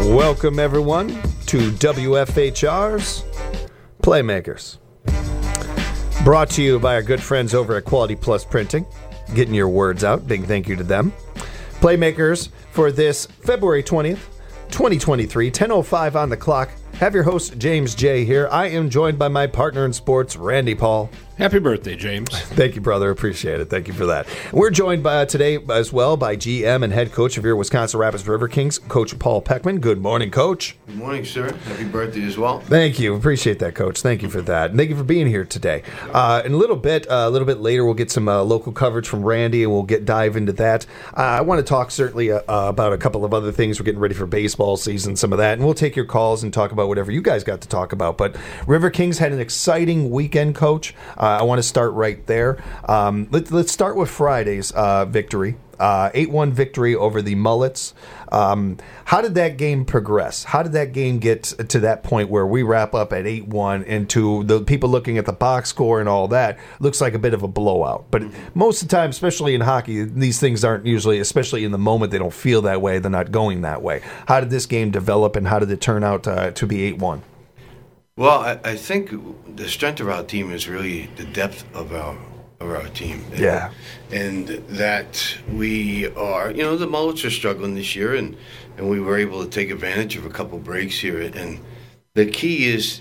Welcome, everyone, to WFHR's Playmakers. Brought to you by our good friends over at Quality Plus Printing. Getting your words out. Big thank you to them. Playmakers for this February 20th, 2023, 10:05 on the clock. Have your host, James J. here. I am joined by my partner in sports, Randy Paul. Happy birthday, James. Thank you, brother. Appreciate it. Thank you for that. We're joined by today as well by GM and head coach of your Wisconsin Rapids River Kings, Coach Paul Peckman. Good morning, Coach. Good morning, sir. Happy birthday as well. Thank you. Appreciate that, Coach. Thank you for that. And thank you for being here today. In a little bit later, we'll get some local coverage from Randy, and we'll dive into that. I want to talk certainly about a couple of other things. We're getting ready for baseball season, some of that, and we'll take your calls and talk about whatever you guys got to talk about. But River Kings had an exciting weekend, Coach. I want to start right there. Let's start with Friday's victory. 8-1 victory over the Mullets. How did that game progress? How did that game get to that point where we wrap up at 8-1 and to the people looking at the box score and all that, looks like a bit of a blowout. But most of the time, especially in hockey, these things aren't usually, especially in the moment, they don't feel that way. They're not going that way. How did this game develop and how did it turn out to be 8-1? Well, I think the strength of our team is really the depth of our team. Yeah. And that we are, the Mullets are struggling this year, and we were able to take advantage of a couple breaks here. And the key is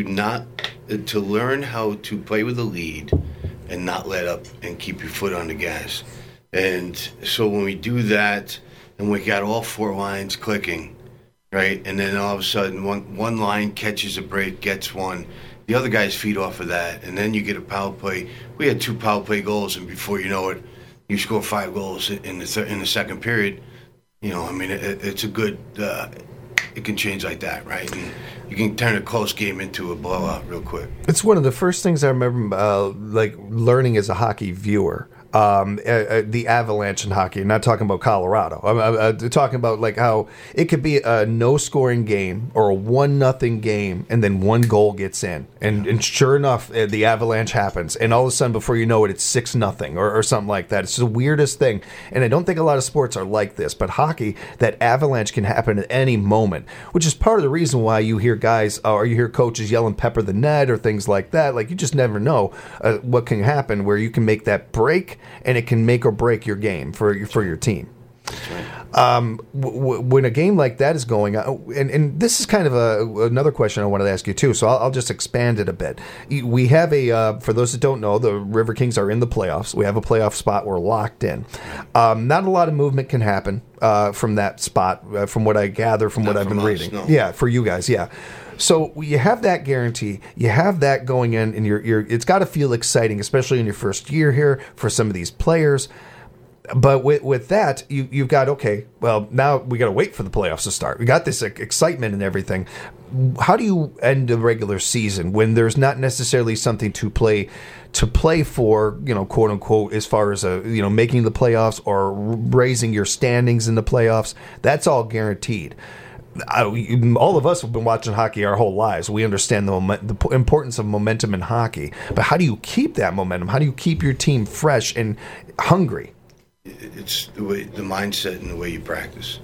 to learn how to play with the lead and not let up and keep your foot on the gas. And so when we do that and we got all four lines clicking, right, and then all of a sudden one line catches a break, gets one, the other guys feed off of that, and then you get a power play. We had 2 power play goals, and before you know it, you score 5 goals in the second period. It's a good. It can change like that, right? And you can turn a close game into a blowout real quick. It's one of the first things I remember, learning as a hockey viewer. The Avalanche in hockey. I'm not talking about Colorado. I'm talking about like how it could be a no-scoring game or a 1-0 game, and then 1 goal gets in, and sure enough, the Avalanche happens, and all of a sudden, before you know it, it's 6-0 or something like that. It's the weirdest thing, and I don't think a lot of sports are like this, but hockey, that avalanche can happen at any moment, which is part of the reason why you hear guys or you hear coaches yelling "pepper the net" or things like that. Like, you just never know what can happen where you can make that break, and it can make or break your game for your team. That's right. When a game like that is going on, and this is kind of another question I wanted to ask you too, so I'll just expand it a bit. We have for those that don't know, the River Kings are in the playoffs. We have a playoff spot. We're locked in. Not a lot of movement can happen from that spot, from what I gather, from what I've been reading. No. Yeah, for you guys, yeah. So you have that guarantee, you have that going in, and it's got to feel exciting, especially in your first year here for some of these players. But with that, you've got, okay, well, now we got to wait for the playoffs to start. We got this excitement and everything. How do you end the regular season when there's not necessarily something to play for, quote unquote, as far as making the playoffs or raising your standings in the playoffs? That's all guaranteed. All of us have been watching hockey our whole lives. We understand the importance of momentum in hockey. But how do you keep that momentum? How do you keep your team fresh and hungry? It's the mindset and the way you practice.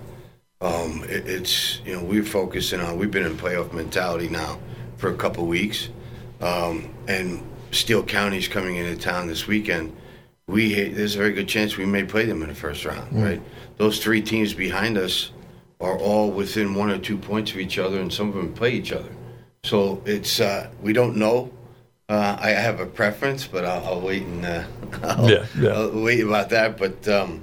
We're focusing on. We've been in playoff mentality now for a couple weeks, and Steele County's coming into town this weekend. There's a very good chance we may play them in the first round. Right? Those 3 teams behind us are all within 1 or 2 points of each other, and some of them play each other. So it's we don't know. I have a preference, but I'll wait and I'll wait about that. But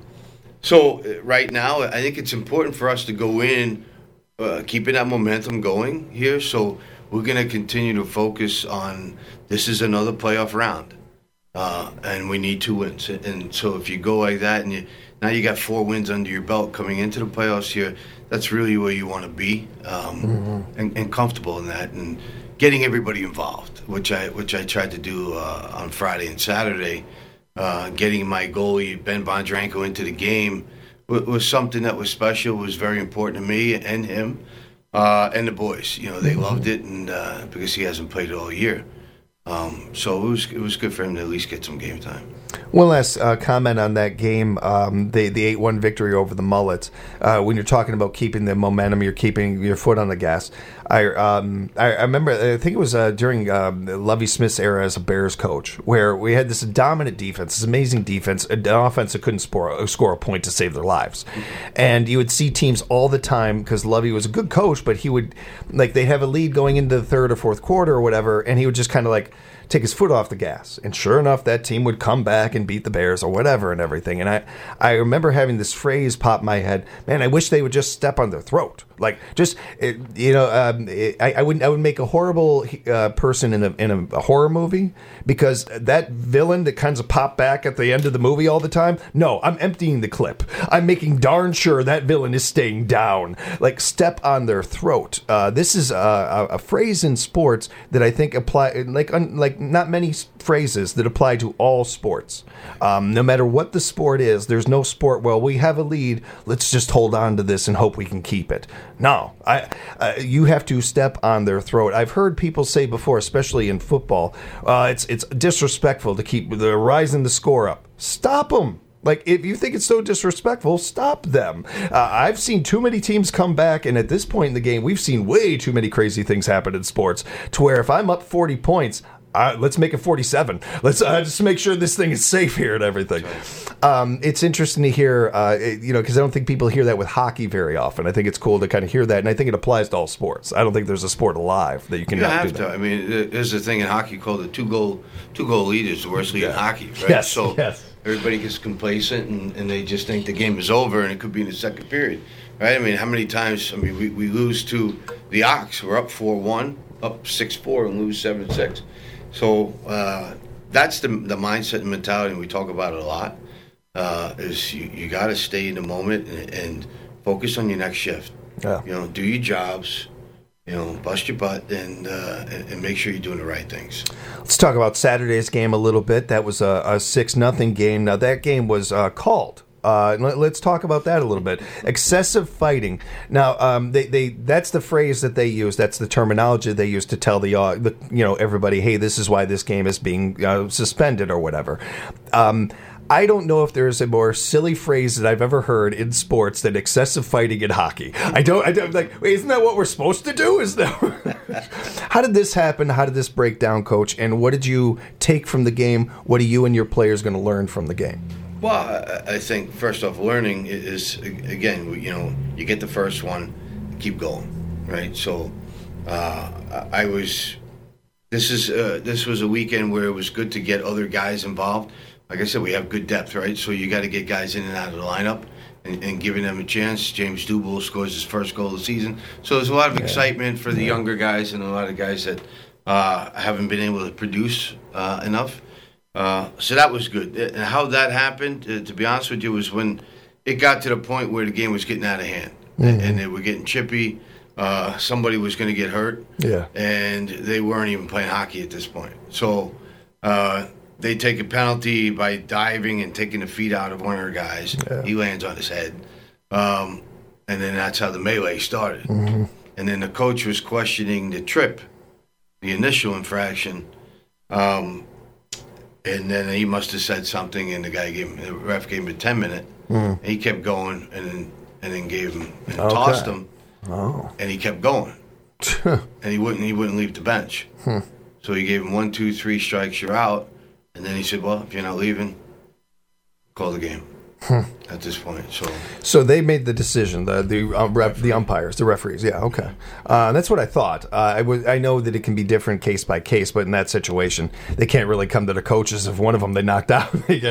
so right now, I think it's important for us to go in, keeping that momentum going here. So we're going to continue to focus on this is another playoff round, and we need 2 wins. And so if you go like that, and now you got 4 wins under your belt coming into the playoffs here, that's really where you want to be, and comfortable in that, and getting everybody involved, which I tried to do on Friday and Saturday. Getting my goalie Ben Bondranko into the game was something that was special. Was very important to me and him and the boys. They loved it, and because he hasn't played it all year. So it was good for him to at least get some game time. One last comment on that game, the 8-1 victory over the Mullets. When you're talking about keeping the momentum, you're keeping your foot on the gas. I remember, I think it was during Lovie Smith's era as a Bears coach, where we had this dominant defense, this amazing defense, an offense that couldn't score a point to save their lives. And you would see teams all the time, because Lovie was a good coach, but he would, like, they'd have a lead going into the third or fourth quarter or whatever, and he would just kind of like take his foot off the gas. And sure enough, that team would come back and beat the Bears or whatever and everything. And I remember having this phrase pop in my head, man, I wish they would just step on their throat. Like, just, I would make a horrible person in a horror movie, because that villain that kind of pop back at the end of the movie all the time, no, I'm emptying the clip. I'm making darn sure that villain is staying down. Like, step on their throat. This is a phrase in sports that I think apply, like not many phrases that apply to all sports. No matter what the sport is, there's no sport, well, we have a lead, let's just hold on to this and hope we can keep it. No, you have to step on their throat. I've heard people say before, especially in football, it's disrespectful to keep rising the score up. Stop them. Like, if you think it's so disrespectful, stop them. I've seen too many teams come back, and at this point in the game, we've seen way too many crazy things happen in sports, to where if I'm up 40 points, let's make it 47. Let's just make sure this thing is safe here and everything. It's interesting to hear, because I don't think people hear that with hockey very often. I think it's cool to kind of hear that, and I think it applies to all sports. I don't think there's a sport alive that you can not do that. I mean, there's a thing in hockey called the two-goal lead is the worst lead in hockey, right? Yes, so yes. Everybody gets complacent, and they just think the game is over, and it could be in the second period, right? I mean, how many times, we lose to the Ox. We're up 4-1, up 6-4, and lose 7-6. So that's the mindset and mentality, and we talk about it a lot, is you got to stay in the moment and focus on your next shift. Yeah. Do your jobs, bust your butt, and make sure you're doing the right things. Let's talk about Saturday's game a little bit. That was a 6-0 game. Now, that game was called. Let's talk about that a little bit. Excessive fighting. Now, that's the phrase that they use. That's the terminology they use to tell everybody, hey, this is why this game is being suspended or whatever. I don't know if there's a more silly phrase that I've ever heard in sports than excessive fighting in hockey. I don't like, wait, isn't that what we're supposed to do? How did this happen? How did this break down, Coach? And what did you take from the game? What are you and your players going to learn from the game? Well, I think first off, learning is, again, you get the first one, keep going, right? So, this was a weekend where it was good to get other guys involved. Like I said, we have good depth, right? So you got to get guys in and out of the lineup and giving them a chance. James Dubois scores his first goal of the season. So there's a lot of excitement for the younger guys and a lot of guys that haven't been able to produce enough. So that was good. And how that happened, to be honest with you, was when it got to the point where the game was getting out of hand. Mm-hmm. And they were getting chippy. Somebody was going to get hurt. Yeah. And they weren't even playing hockey at this point. So they take a penalty by diving and taking the feet out of one of their guys. Yeah. He lands on his head. And then that's how the melee started. Mm-hmm. And then the coach was questioning the trip, the initial infraction. And then he must have said something, and the ref gave him a 10-minute. Mm. And he kept going, and then gave him and tossed him. Oh. And he kept going, and he wouldn't leave the bench. So he gave him 1, 2, 3 strikes, you're out. And then he said, well, if you're not leaving, call the game. At this point, so they made the decision. The umpires, the referees. Yeah, okay. That's what I thought. I know that it can be different case by case, but in that situation, they can't really come to the coaches if one of them they knocked out.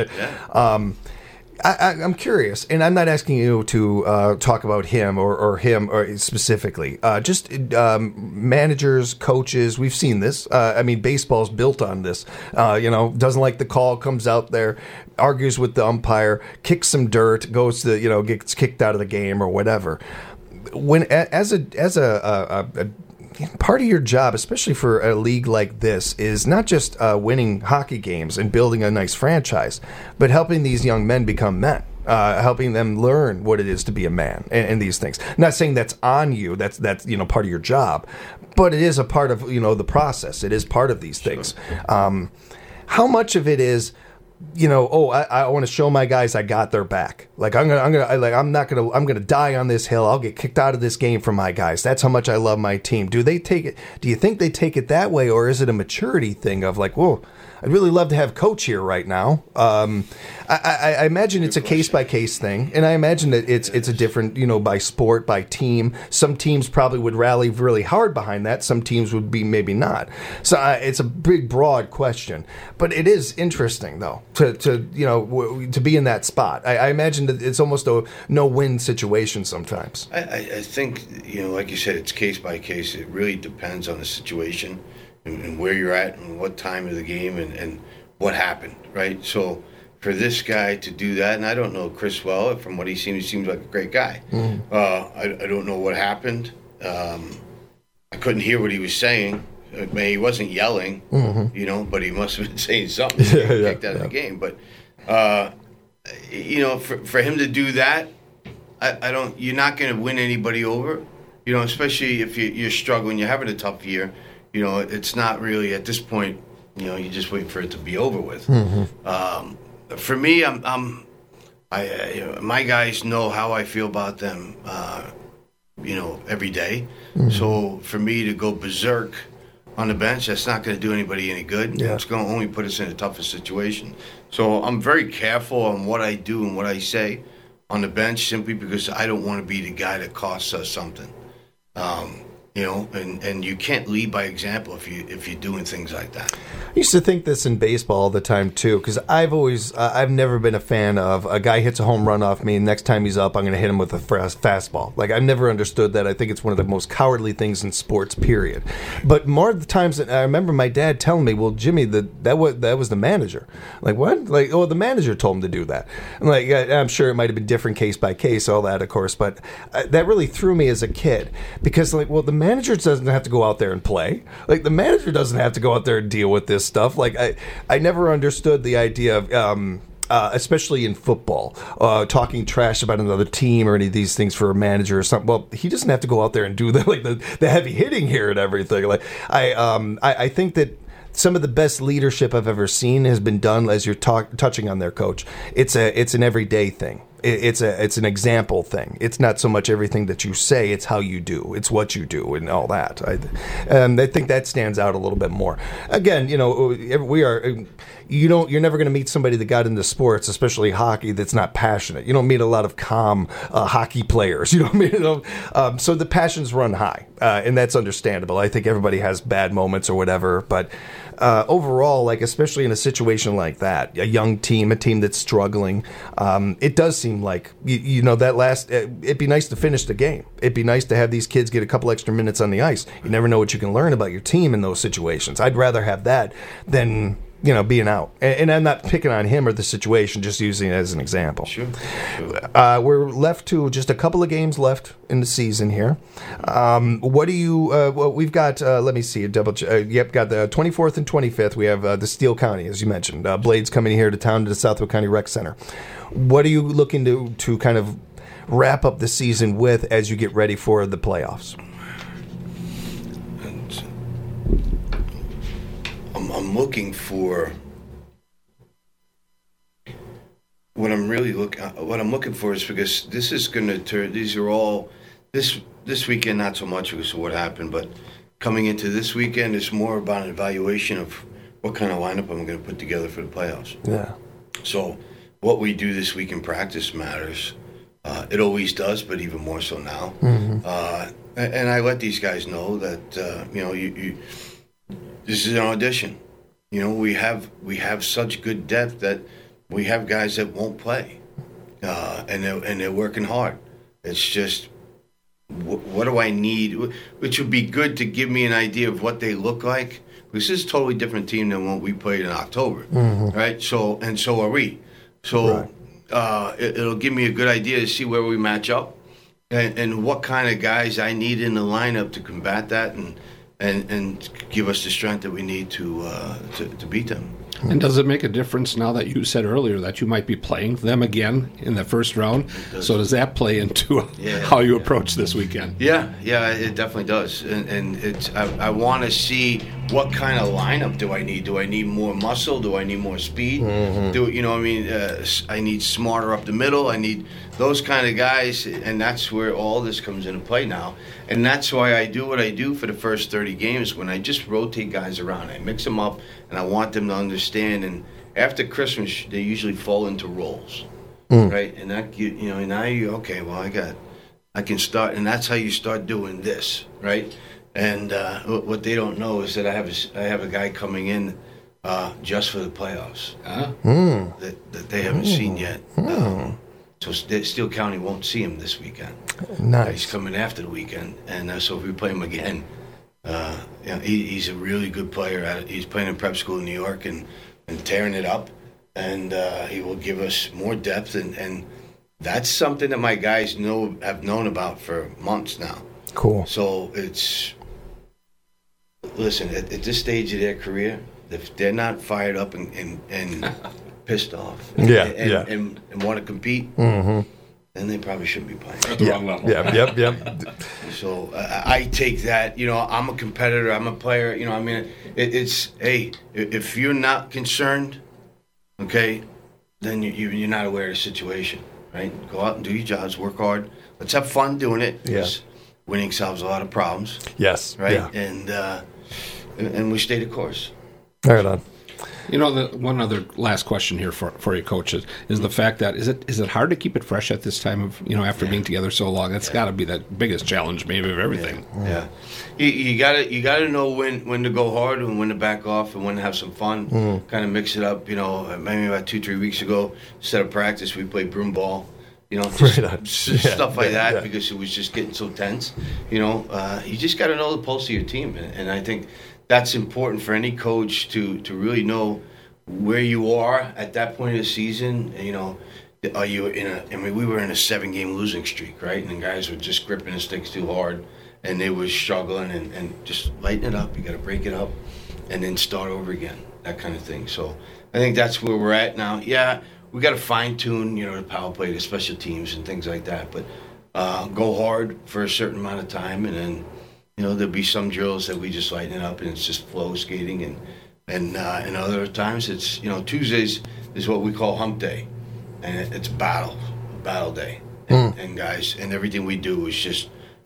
I'm curious, and I'm not asking you to talk about him or him or specifically. Just managers, coaches. We've seen this. Baseball's built on this. Doesn't like the call, comes out there, argues with the umpire, kicks some dirt, goes to gets kicked out of the game or whatever. When as a part of your job, especially for a league like this, is not just winning hockey games and building a nice franchise, but helping these young men become men, helping them learn what it is to be a man and these things. Not saying that's on you, that's part of your job, but it is a part of the process. It is part of these things. How much of it is I want to show my guys I got their back. Like I'm gonna die on this hill. I'll get kicked out of this game for my guys. That's how much I love my team. Do they take it? Do you think they take it that way, or is it a maturity thing of like, whoa, I'd really love to have Coach here right now. I imagine it's a case-by-case thing, and I imagine that it's a different, by sport, by team. Some teams probably would rally really hard behind that. Some teams would be maybe not. So it's a big, broad question. But it is interesting, though, to be in that spot. I imagine that it's almost a no-win situation sometimes. I think, like you said, it's case-by-case. It really depends on the situation and where you're at and what time of the game and what happened, right? So for this guy to do that, and I don't know Chris well, from what he seems like a great guy. Mm-hmm. I don't know what happened. I couldn't hear what he was saying. He wasn't yelling, mm-hmm. But he must have been saying something. Kicked out of the game. But, for him to do that, you're not going to win anybody over, especially if you're struggling, you're having a tough year. It's not really at this point. You're just waiting for it to be over with. Mm-hmm. For me, my guys know how I feel about them. Every day. Mm-hmm. So for me to go berserk on the bench, that's not going to do anybody any good. Yeah. It's going to only put us in a tougher situation. So I'm very careful on what I do and what I say on the bench, simply because I don't want to be the guy that costs us something. And you can't lead by example if you're doing things like that. I used to think this in baseball all the time too, because I've never been a fan of a guy hits a home run off me, and next time he's up, I'm going to hit him with a fastball. Like, I've never understood that. I think it's one of the most cowardly things in sports, period. But more of the times, I remember my dad telling me, "Well, Jimmy, that was the manager." Like, what? Like, oh, the manager told him to do that. I'm like, I'm sure it might have been different case by case, all that, of course, but that really threw me as a kid, because the manager doesn't have to go out there and play. Like, the manager doesn't have to go out there and deal with this stuff. Like, I never understood the idea of, especially in football, talking trash about another team or any of these things for a manager or something. Well, he doesn't have to go out there and do the heavy hitting here and everything. Like, I think that some of the best leadership I've ever seen has been done, as you're touching on there, Coach. It's an everyday thing. It's an example thing. It's not so much everything that you say; it's how you do. It's what you do and all that. I think that stands out a little bit more. Again, we are. You're never going to meet somebody that got into sports, especially hockey, that's not passionate. You don't meet a lot of calm hockey players. You don't meet so the passions run high, and that's understandable. I think everybody has bad moments or whatever, but overall, especially in a situation like that, a young team, a team that's struggling, it does seem like it'd be nice to finish the game. It'd be nice to have these kids get a couple extra minutes on the ice. You never know what you can learn about your team in those situations. I'd rather have that than being out. And I'm not picking on him or the situation, just using it as an example. Sure. We're left to just a couple of games left in the season here. What do you, we've got, let me see, got the 24th and 25th. We have the Steele County, as you mentioned. Blades coming here to town to the Southwood County Rec Center. What are you looking to kind of wrap up the season with as you get ready for the playoffs? I'm looking for what I'm looking for is, because this is going to turn. These are all this weekend, not so much because of what happened, but coming into this weekend is more about an evaluation of what kind of lineup I'm going to put together for the playoffs. Yeah. So what we do this week in practice matters. It always does, but even more so now. Mm-hmm. And I let these guys know that you this is an audition. We have such good depth that we have guys that won't play, and they're working hard. It's just what do I need, which would be good to give me an idea of what they look like. This is a totally different team than what we played in October, mm-hmm. right? So are we. So right. It'll give me a good idea to see where we match up, and what kind of guys I need in the lineup to combat that and give us the strength that we need to beat them. And does it make a difference now that you said earlier that you might be playing them again in the first round? So does that play into how you approach this weekend? Yeah, it definitely does. And it's I want to see what kind of lineup do I need. Do I need more muscle? Do I need more speed? I need smarter up the middle. I need those kind of guys, and that's where all this comes into play now. And that's why I do what I do for the first 30 games when I just rotate guys around. I mix them up, and I want them to understand. And after Christmas, they usually fall into roles, right? And that I can start, and that's how you start doing this, right? And what they don't know is that I have a guy coming in just for the playoffs that they haven't seen yet. So Steele County won't see him this weekend. Nice. He's coming after the weekend, and so if we play him again, he's a really good player. He's playing in prep school in New York and tearing it up, and he will give us more depth, and that's something that my guys have known about for months now. Cool. So listen, at this stage of their career, if they're not fired up and pissed off and want to compete, then they probably shouldn't be playing. At the wrong level. Yep. So I take that, I'm a competitor, I'm a player, if you're not concerned, okay, then you're not aware of the situation, right? Go out and do your jobs, work hard. Let's have fun doing it. Because winning solves a lot of problems. Yes. Right? Yeah. And we stay the course. Right on. One other last question here for you, coaches, is the fact that is it hard to keep it fresh at this time of after being together so long? That's got to be the biggest challenge maybe of everything. Yeah. You gotta know when to go hard and when to back off and when to have some fun. Kind of mix it up. Maybe about 2-3 weeks ago, instead of practice, we played broom ball. Stuff like that because it was just getting so tense. You just got to know the pulse of your team, and I think that's important for any coach to really know where you are at that point of the season. Are you we were in a 7-game losing streak, right? And the guys were just gripping the sticks too hard, and they were struggling, and just lighten it up. You got to break it up, and then start over again. That kind of thing. So I think that's where we're at now. Yeah. We got to fine-tune, the power play, the special teams, and things like that. But go hard for a certain amount of time, and then, there'll be some drills that we just lighten it up, and it's just flow skating. And other times, it's, Tuesdays is what we call hump day, and it's battle day. And guys, and everything we do is just,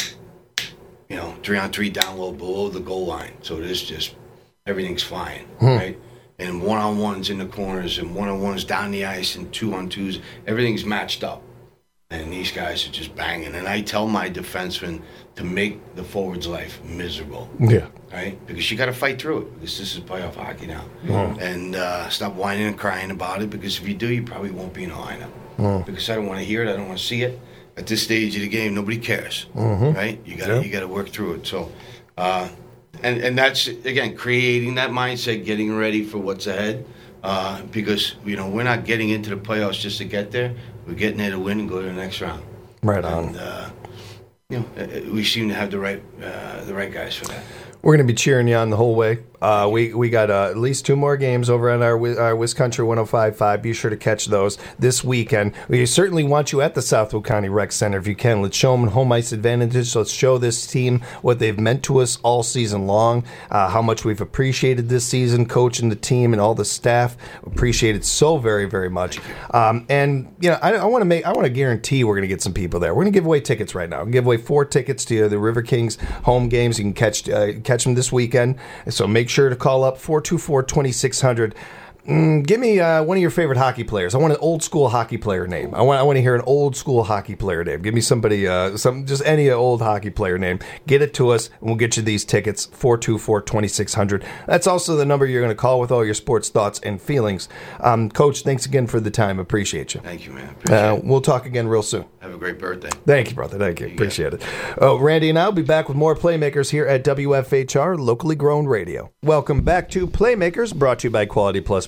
3-on-3 down low below the goal line. So it is just, everything's flying, right? And one-on-ones in the corners and one-on-ones down the ice and 2-on-2s. Everything's matched up. And these guys are just banging. And I tell my defensemen to make the forward's life miserable. Yeah. Right? Because you got to fight through it. Because this is playoff hockey now. And stop whining and crying about it. Because if you do, you probably won't be in the lineup. Because I don't want to hear it. I don't want to see it. At this stage of the game, nobody cares. Right? You got to work through it. So... And that's, again, creating that mindset, getting ready for what's ahead. Because, we're not getting into the playoffs just to get there. We're getting there to win and go to the next round. Right on. And, we seem to have the right guys for that. We're going to be cheering you on the whole way. We got at least 2 more games over on our WisCountry 105.5. Be sure to catch those this weekend. We certainly want you at the Southwood County Rec Center if you can. Let's show them home ice advantages. Let's show this team what they've meant to us all season long, how much we've appreciated this season, coach and the team and all the staff. Appreciate it so very, very much. I want to guarantee we're going to get some people there. We're going to give away tickets right now. We'll give away 4 tickets to the River Kings home games. You can catch them this weekend. So make sure to call up 424-2600. Give me one of your favorite hockey players. I want an old school hockey player name. I want to hear an old school hockey player name. Give me somebody, just any old hockey player name. Get it to us, and we'll get you these tickets. 424-2600. That's also the number you're going to call with all your sports thoughts and feelings. Coach, thanks again for the time. Appreciate you. Thank you, man. Appreciate it. We'll talk again real soon. Have a great birthday. Thank you, brother. Thank you. Appreciate it. Randy and I will be back with more Playmakers here at WFHR, locally grown radio. Welcome back to Playmakers, brought to you by Quality Plus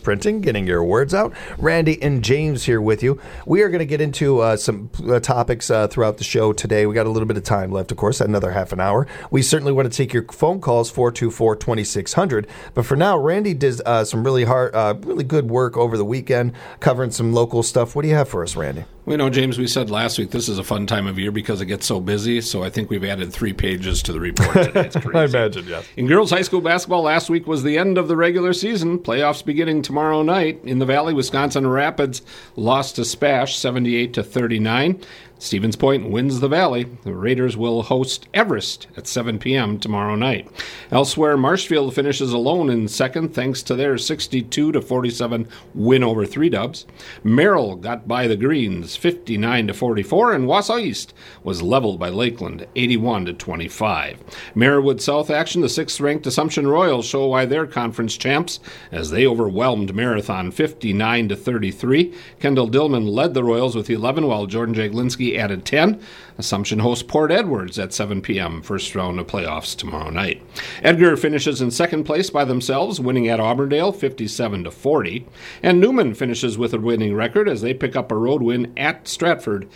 Printing, getting your words out. Randy and James here with you. We are going to get into some topics throughout the show today. We got a little bit of time left, of course, another half an hour. We certainly want to take your phone calls, 424-2600. But for now, Randy did some really good work over the weekend, covering some local stuff. What do you have for us, Randy? Well, James, we said last week this is a fun time of year because it gets so busy, so I think we've added 3 pages to the report today. It's crazy. I imagine, yes. In girls high school basketball, last week was the end of the regular season. Playoffs beginning tomorrow night. In the Valley, Wisconsin Rapids lost to Spash 78-39. Stevens Point wins the Valley. The Raiders will host Everest at 7 p.m. tomorrow night. Elsewhere, Marshfield finishes alone in second thanks to their 62-47 win over 3 Dubs. Merrill got by the Greens 59-44, and Wausau East was leveled by Lakeland 81-25. Marywood South action, the 6th-ranked Assumption Royals show why they're conference champs as they overwhelmed Marathon 59-33. Kendall Dillman led the Royals with 11, while Jordan Jaglinski added 10. Assumption hosts Port Edwards at 7 p.m. First round of playoffs tomorrow night. Edgar finishes in second place by themselves, winning at Auburndale 57-40. And Newman finishes with a winning record as they pick up a road win at Stratford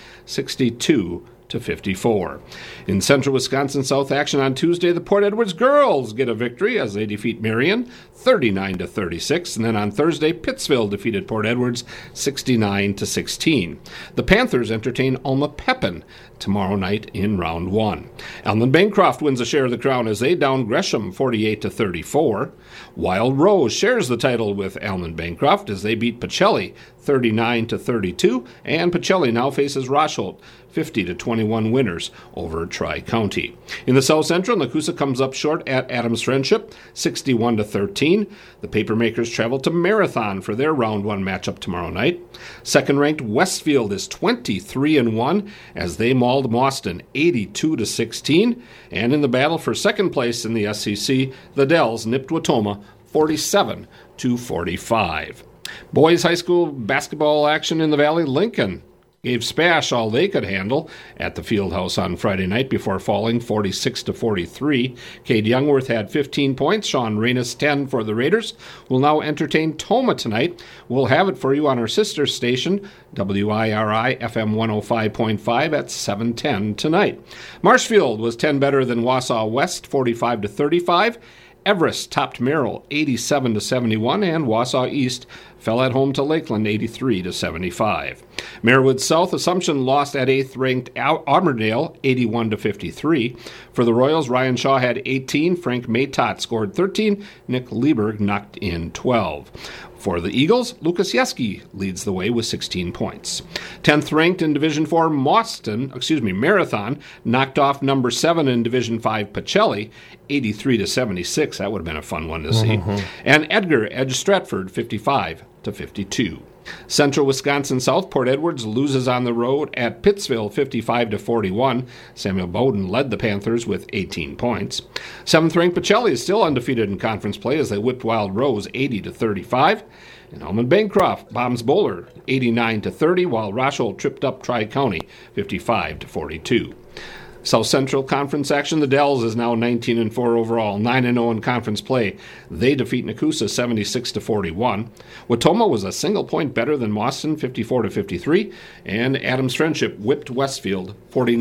62-54. In Central Wisconsin South action on Tuesday, the Port Edwards girls get a victory as they defeat Marion 39-36, and then on Thursday, Pittsville defeated Port Edwards 69-16. The Panthers entertain Alma Pepin tomorrow night in round 1. Elman Bancroft wins a share of the crown as they down Gresham 48-34. Wild Rose shares the title with Elman Bancroft as they beat Pacelli 39-32, and Pacelli now faces Rosholt 50-21 winners over Tri-County. In the South Central, Nakusa comes up short at Adams Friendship 61-13. The Papermakers travel to Marathon for their round 1 matchup tomorrow night. Second-ranked Westfield is 23-1 as they mauled Mauston 82-16. And in the battle for second place in the SCC, the Dells nipped Watoma 47-45. Boys high school basketball action in the Valley. Lincoln gave Spash all they could handle at the Fieldhouse on Friday night before falling 46-43. Cade Youngworth had 15 points. Sean Reynes 10 for the Raiders. We'll now entertain Toma tonight. We'll have it for you on our sister station, WIRI FM 105.5 at 7:10 tonight. Marshfield was 10 better than Wausau West, 45-35. Everest topped Merrill 87-71, and Wausau East fell at home to Lakeland 83-75. Marywood South Assumption lost at 8th-ranked Auburndale 81-53. For the Royals, Ryan Shaw had 18, Frank Maytott scored 13, Nick Lieberg knocked in 12. For the Eagles, Lucas Yeski leads the way with 16 points. 10th ranked in Division 4, Marathon knocked off number 7 in Division 5, Pacelli, 83-76. That would have been a fun one to see. And Edgar edged Stratford 55-52. Central Wisconsin South, Port Edwards loses on the road at Pittsville 55-41. Samuel Bowden led the Panthers with 18 points. 7th-ranked Pacelli is still undefeated in conference play as they whipped Wild Rose 80-35. And Elman Bancroft bombs Bowler 89-30, while Rosholt tripped up Tri-County 55-42. South Central Conference action, the Dells is now 19-4 overall, 9-0 in conference play. They defeat Nakusa 76-41. Watoma was a single point better than Mauston, 54-53, and Adams Friendship whipped Westfield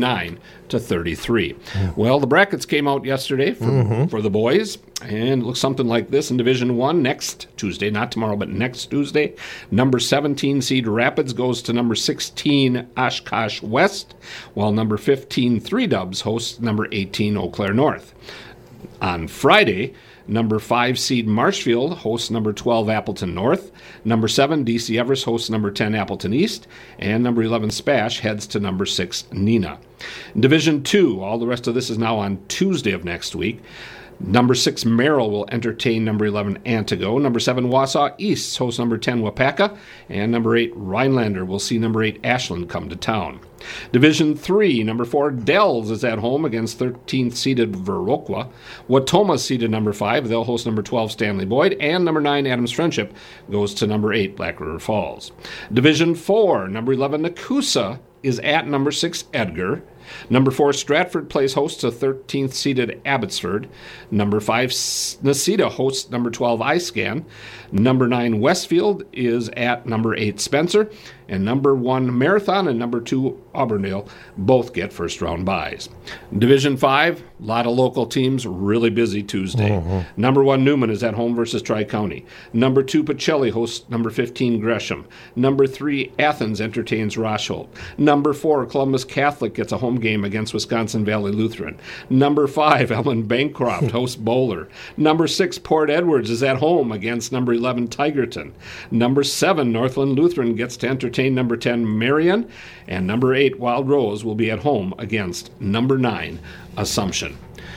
49-33. Well, the brackets came out yesterday for the boys, and it looks something like this in Division 1 next Tuesday, not tomorrow, but next Tuesday. Number 17 seed Rapids goes to number 16 Oshkosh West, while number 15 Three Dubs hosts number 18 Eau Claire North. On Friday, number 5 seed Marshfield hosts number 12 Appleton North. Number 7 DC Everest hosts number 10 Appleton East. And number 11 Spash heads to number 6 Neenah. Division 2, all the rest of this is now on Tuesday of next week. Number 6 Merrill will entertain number 11 Antigo. Number 7 Wausau East hosts number 10 Wapaka. And number 8 Rhinelander will see number 8 Ashland come to town. Division 3, number 4 Dells is at home against 13th seeded Viroqua. Watoma seeded number 5. They'll host number 12 Stanley Boyd. And number 9 Adams Friendship goes to number 8 Black River Falls. Division 4, number 11 Nakusa is at number 6 Edgar. Number 4, Stratford plays host to 13th seeded Abbotsford. Number 5, Necedah hosts number 12 iScan. Number 9, Westfield is at number 8 Spencer. And number 1, Marathon, and number 2, Auburndale both get first-round byes. Division 5, a lot of local teams, really busy Tuesday. Number 1, Newman is at home versus Tri-County. Number 2, Pacelli hosts number 15, Gresham. Number 3, Athens entertains Rosholt. Number 4, Columbus Catholic gets a home game against Wisconsin Valley Lutheran. Number 5, Elman Bancroft hosts Bowler. Number 6, Port Edwards is at home against number 11, Tigerton. Number 7, Northland Lutheran gets to entertain number 10, Marion. And number 8, Wild Rose will be at home against number 9, Assumption.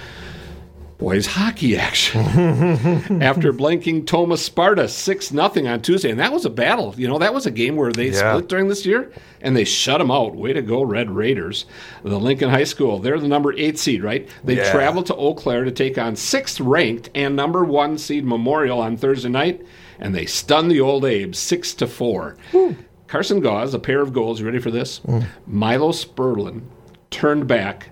Boys hockey action. After blanking Thomas Sparta 6-0 on Tuesday, and that was a battle. That was a game where they split during this year, and they shut them out. Way to go, Red Raiders. The Lincoln High School, they're the number 8 seed, right? They traveled to Eau Claire to take on 6th ranked and number 1 seed Memorial on Thursday night, and they stunned the Old Abes 6-4. Carson Gauze, a pair of goals. You ready for this? Milo Sperlin turned back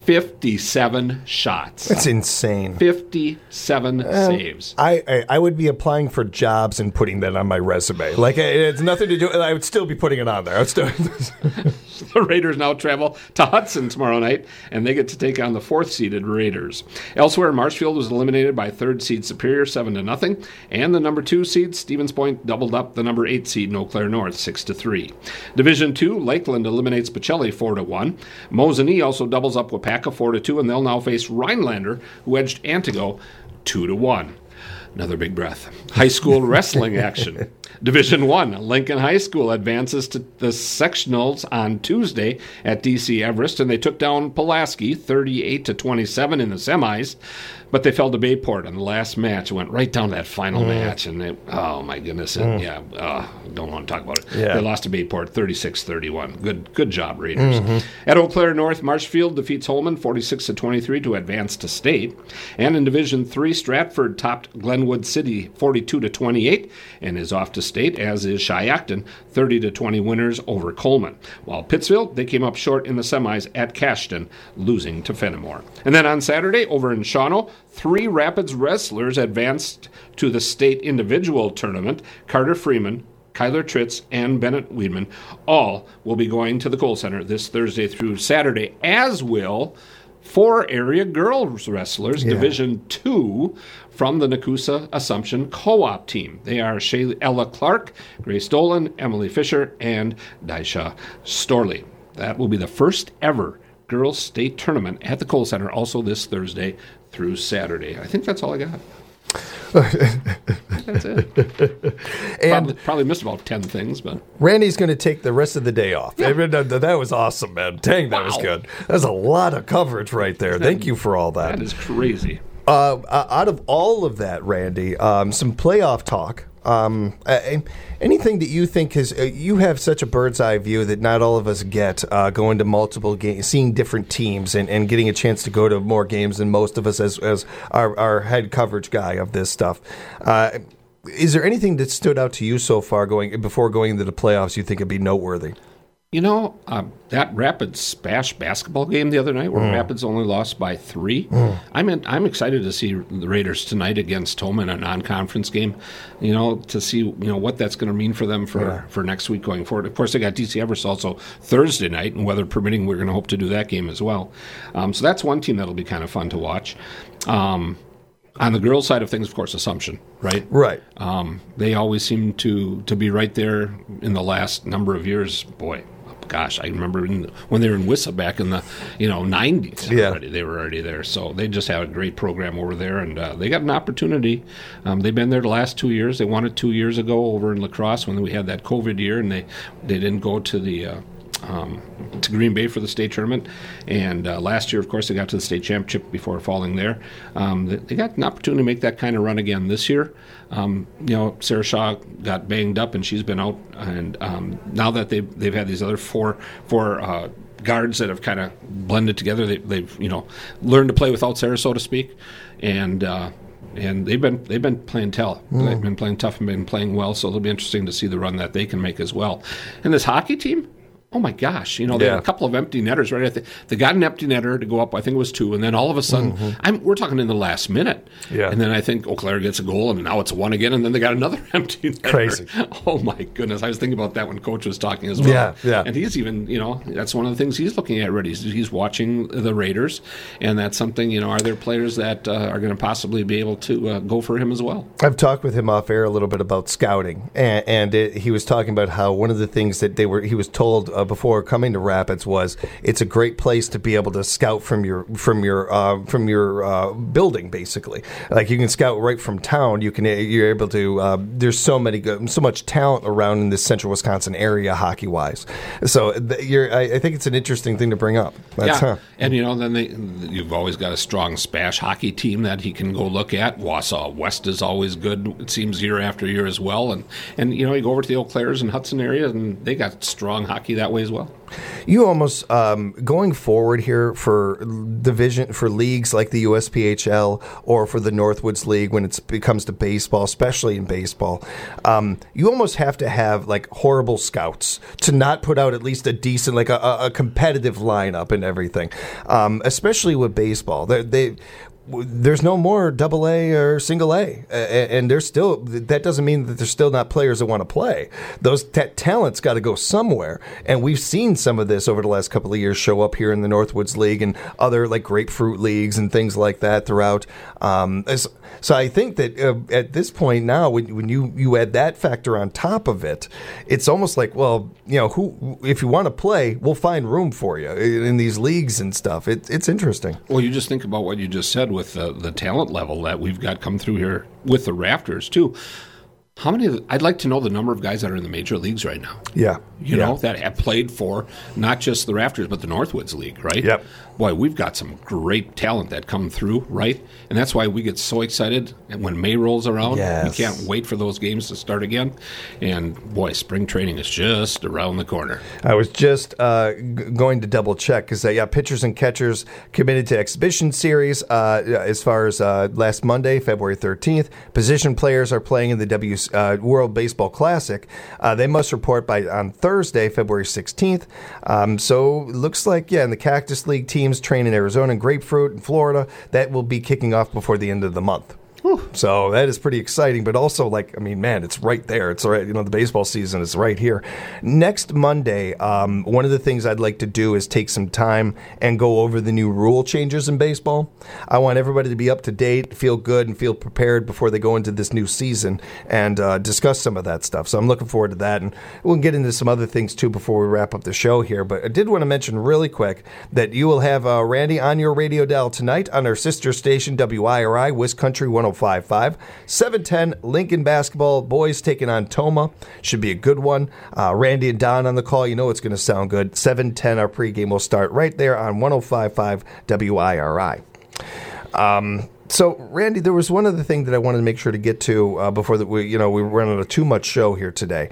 57 shots. That's insane. 57 saves. I would be applying for jobs and putting that on my resume. Like, it's nothing to do. I would still be putting it on there. I would still. The Raiders now travel to Hudson tomorrow night, and they get to take on the 4th-seeded Raiders. Elsewhere, Marshfield was eliminated by 3rd-seed Superior 7-0, and the number 2 seed Stevens Point doubled up the number 8 seed Eau Claire North 6-3. Division 2, Lakeland eliminates Pacelli 4-1. Mosinee also doubles up Wapaka 4-2, and they'll now face Rhinelander, who edged Antigo 2-1. Another big breath. High school wrestling action. Division 1, Lincoln High School advances to the sectionals on Tuesday at DC Everest, and they took down Pulaski 38-27 in the semis, but they fell to Bayport in the last match. It went right down to that final match, and oh my goodness, don't want to talk about it. Yeah. They lost to Bayport 36-31. Good job, Raiders. At Eau Claire North, Marshfield defeats Holman 46-23 to advance to state, and in Division 3, Stratford topped Glenwood City 42-28 and is off to state, as is Shiocton 30-20 winners over Coleman. While Pittsfield, they came up short in the semis at Cashton, losing to Fenimore. And then on Saturday, over in Shawano, 3 Rapids wrestlers advanced to the state individual tournament. Carter Freeman, Kyler Tritz, and Bennett Weedman all will be going to the Kohl Center this Thursday through Saturday, as will 4 area girls wrestlers, Division 2, from the Nakusa Assumption Co-op team. They are Ella Clark, Grace Dolan, Emily Fisher, and Daisha Storley. That will be the first ever girls state tournament at the Kohl Center, also this Thursday through Saturday. I think that's all I got. That's it. And probably missed about 10 things, but Randy's going to take the rest of the day off. Yeah. That was awesome, man. Dang, that was good. That's a lot of coverage right there. Thank you for all that. That is crazy. Out of all of that, Randy, some playoff talk. Anything that you think is you have such a bird's eye view that not all of us get, going to multiple games, seeing different teams, and getting a chance to go to more games than most of us as our head coverage guy of this stuff. Is there anything that stood out to you so far before going into the playoffs you think would be noteworthy? That Rapids Spash basketball game the other night, where Rapids only lost by 3. I'm excited to see the Raiders tonight against Toma in a non-conference game. To see what that's going to mean for them for next week going forward. Of course, they got DC Everest also Thursday night, and weather permitting, we're going to hope to do that game as well. So that's one team that'll be kind of fun to watch. On the girls' side of things, of course, Assumption, right? Right. They always seem to be right there in the last number of years. Boy. Gosh, I remember when they were in WISA back in the 90s. Already, they were already there. So they just have a great program over there, and they got an opportunity. They've been there the last 2 years. They won it 2 years ago over in La Crosse when we had that COVID year, and they didn't go to the to Green Bay for the state tournament. And last year, of course, they got to the state championship before falling there. They got an opportunity to make that kind of run again this year. Sarah Shaw got banged up and she's been out. And now that they've had these other four guards that have kind of blended together, they've learned to play without Sarah, so to speak. And they've been playing tough. They've been playing tough and been playing well. So it'll be interesting to see the run that they can make as well. And this hockey team, oh my gosh, they had a couple of empty netters right at they got an empty netter to go up, I think it was 2, and then all of a sudden, we're talking in the last minute. Yeah. And then I think Eau Claire gets a goal, and now it's 1 again, and then they got another empty netter. Crazy. Oh my goodness. I was thinking about that when Coach was talking as well. Yeah. And he's even, that's one of the things he's looking at already. He's watching the Raiders, and that's something, are there players that are going to possibly be able to go for him as well? I've talked with him off air a little bit about scouting, and he was talking about how one of the things that he was told before coming to Rapids was it's a great place to be able to scout from your building, basically. Like you can scout right from town. You're able to. There's so much talent around in this central Wisconsin area hockey wise. So I think it's an interesting thing to bring up. And then you've always got a strong Spash hockey team that he can go look at. Wausau West is always good. It seems year after year as well. And you go over to the Eau Claires and Hudson area, and they got strong hockey that way as well. You almost going forward here for division for leagues like the USPHL or for the Northwoods League when it comes to baseball, especially in baseball, you almost have to have like horrible scouts to not put out at least a decent, like a competitive lineup and everything, especially with baseball. There's no more AA or single A, and there's still. That doesn't mean that there's still not players that want to play. Those talent's got to go somewhere, and we've seen some of this over the last couple of years show up here in the Northwoods League and other like grapefruit leagues and things like that throughout. So I think that at this point now, when you add that factor on top of it, it's almost like, well, who if you want to play, we'll find room for you in these leagues and stuff. It's interesting. Well, you just think about what you just said with the talent level that we've got come through here with the Rafters too. How many? I'd like to know the number of guys that are in the major leagues right now. Yeah. You know, that have played for not just the Rafters, but the Northwoods League, right? Yep. Boy, we've got some great talent that come through, right? And that's why we get so excited. And when May rolls around, we can't wait for those games to start again. And boy, spring training is just around the corner. I was just going to double check because pitchers and catchers committed to exhibition series as far as last Monday, February 13th. Position players are playing in the World Baseball Classic. They must report on Thursday, February 16th. So it looks like, in the Cactus League teams train in Arizona and Grapefruit in Florida. That will be kicking off before the end of the month. So that is pretty exciting, but also, it's right there. It's right. The baseball season is right here. Next Monday, one of the things I'd like to do is take some time and go over the new rule changes in baseball. I want everybody to be up to date, feel good, and feel prepared before they go into this new season and discuss some of that stuff. So I'm looking forward to that, and we'll get into some other things too before we wrap up the show here. But I did want to mention really quick that you will have Randy on your radio dial tonight on our sister station, WIRI, West Country 105.5. 7:10 Lincoln basketball boys taking on Toma. Should be a good one. Randy and Don on the call. You know it's going to sound good. 7:10 our pregame will start right there on 105.5 WIRI. So, Randy, there was one other thing that I wanted to make sure to get to before that we run on a too much show here today.